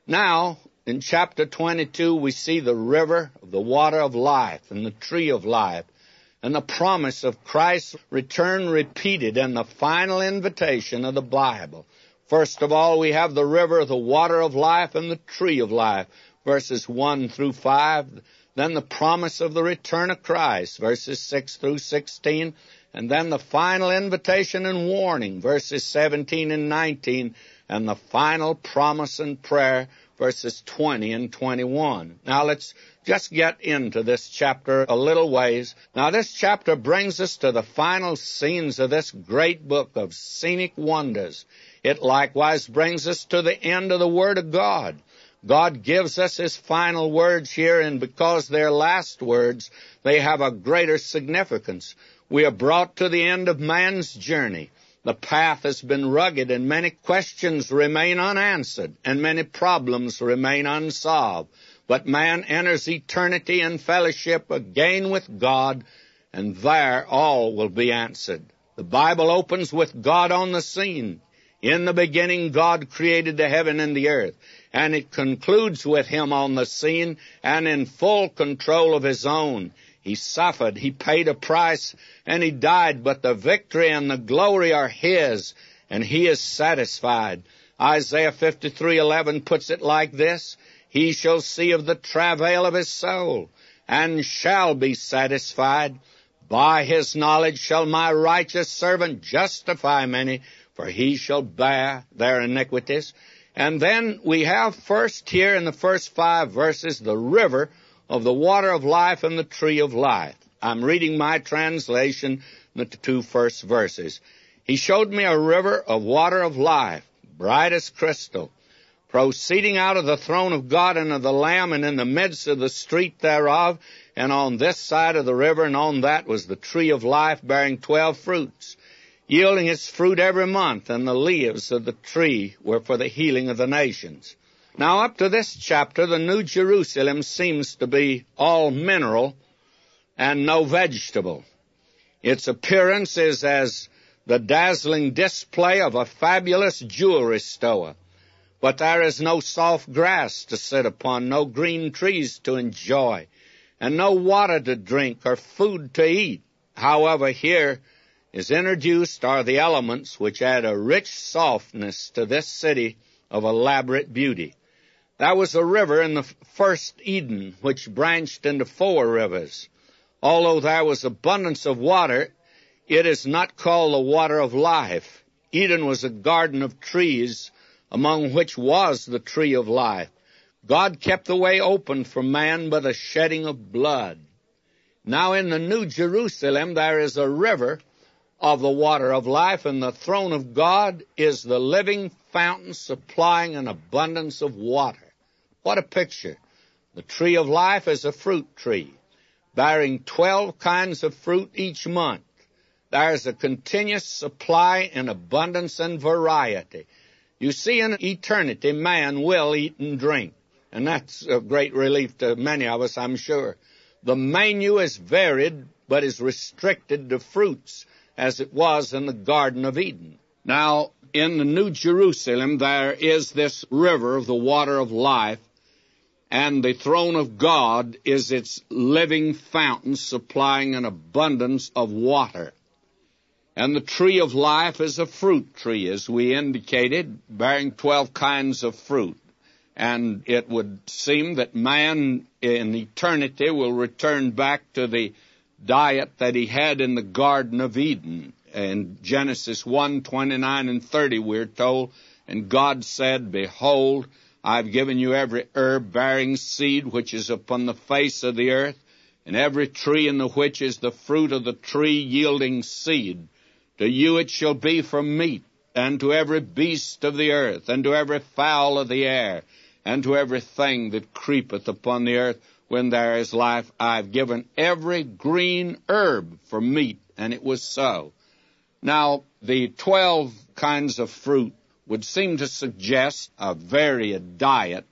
Now, in chapter 22, we see the river of the water of life and the tree of life, and the promise of Christ's return repeated in the final invitation of the Bible. First of all, we have the river of the water of life and the tree of life, verses 1 through 5. Then the promise of the return of Christ, verses 6 through 16. And then the final invitation and warning, verses 17 and 19. And the final promise and prayer, verses 20 and 21. Now let's just get into this chapter a little ways. Now this chapter brings us to the final scenes of this great book of scenic wonders. It likewise brings us to the end of the Word of God. God gives us His final words here, and because they're last words, they have a greater significance. We are brought to the end of man's journey. The path has been rugged, and many questions remain unanswered, and many problems remain unsolved. But man enters eternity in fellowship again with God, and there all will be answered. The Bible opens with God on the scene. In the beginning, God created the heaven and the earth, and it concludes with Him on the scene and in full control of His own. He suffered, He paid a price, and He died, but the victory and the glory are His, and He is satisfied. Isaiah 53:11 puts it like this: He shall see of the travail of His soul, and shall be satisfied. By His knowledge shall my righteous servant justify many, for he shall bear their iniquities. And then we have first here in the first 5 verses the river of the water of life and the tree of life. I'm reading my translation, the 2 first verses. He showed me a river of water of life, bright as crystal, proceeding out of the throne of God and of the Lamb, and in the midst of the street thereof, and on this side of the river and on that was the tree of life, bearing 12 fruits, yielding its fruit every month, and the leaves of the tree were for the healing of the nations. Now, up to this chapter, the New Jerusalem seems to be all mineral and no vegetable. Its appearance is as the dazzling display of a fabulous jewelry store. But there is no soft grass to sit upon, no green trees to enjoy, and no water to drink or food to eat. However, here is introduced are the elements which add a rich softness to this city of elaborate beauty. There was a river in the first Eden which branched into 4 rivers. Although there was abundance of water, it is not called the water of life. Eden was a garden of trees, among which was the tree of life. God kept the way open for man by the shedding of blood. Now in the New Jerusalem there is a river of the water of life, and the throne of God is the living fountain supplying an abundance of water. What a picture. The tree of life is a fruit tree, bearing 12 kinds of fruit each month. There is a continuous supply in abundance and variety. You see, in eternity, man will eat and drink, and that's a great relief to many of us, I'm sure. The menu is varied, but is restricted to fruits, as it was in the Garden of Eden. Now, in the New Jerusalem, there is this river of the water of life, and the throne of God is its living fountain supplying an abundance of water. And the tree of life is a fruit tree, as we indicated, bearing 12 kinds of fruit. And it would seem that man in eternity will return back to the diet that he had in the Garden of Eden. In Genesis 1:29 and 30, we're told, and God said, Behold, I've given you every herb bearing seed which is upon the face of the earth, and every tree in the which is the fruit of the tree yielding seed. To you it shall be for meat, and to every beast of the earth, and to every fowl of the air, and to every thing that creepeth upon the earth, when there is life, I've given every green herb for meat, and it was so. Now, the 12 kinds of fruit would seem to suggest a varied diet,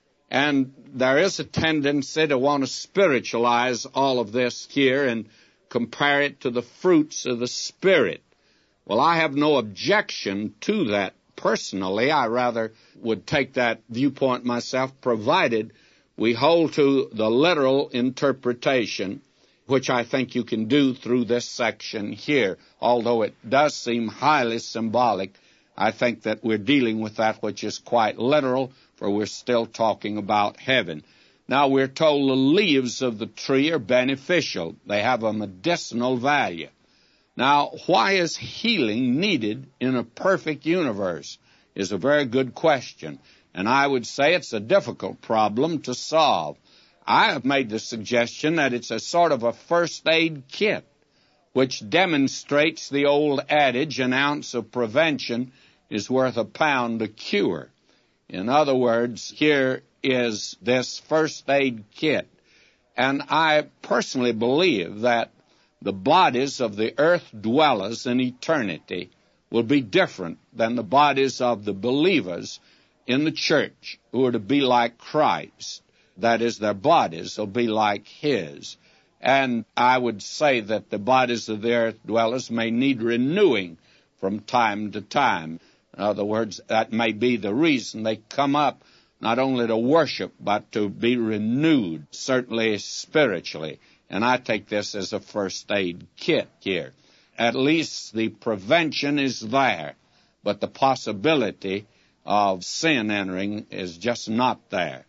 and there is a tendency to want to spiritualize all of this here and compare it to the fruits of the Spirit. Well, I have no objection to that personally, I rather would take that viewpoint myself, provided we hold to the literal interpretation, which I think you can do through this section here. Although it does seem highly symbolic, I think that we're dealing with that which is quite literal, for we're still talking about heaven. Now, we're told the leaves of the tree are beneficial. They have a medicinal value. Now, why is healing needed in a perfect universe is a very good question. And I would say it's a difficult problem to solve. I have made the suggestion that it's a sort of a first aid kit, which demonstrates the old adage, an ounce of prevention is worth a pound of cure. In other words, here is this first aid kit. And I personally believe that the bodies of the earth dwellers in eternity will be different than the bodies of the believers in the church who are to be like Christ. That is, their bodies will be like His. And I would say that the bodies of the earth dwellers may need renewing from time to time. In other words, that may be the reason they come up not only to worship, but to be renewed, certainly spiritually. And I take this as a first aid kit here. At least the prevention is there, but the possibility of sin entering is just not there.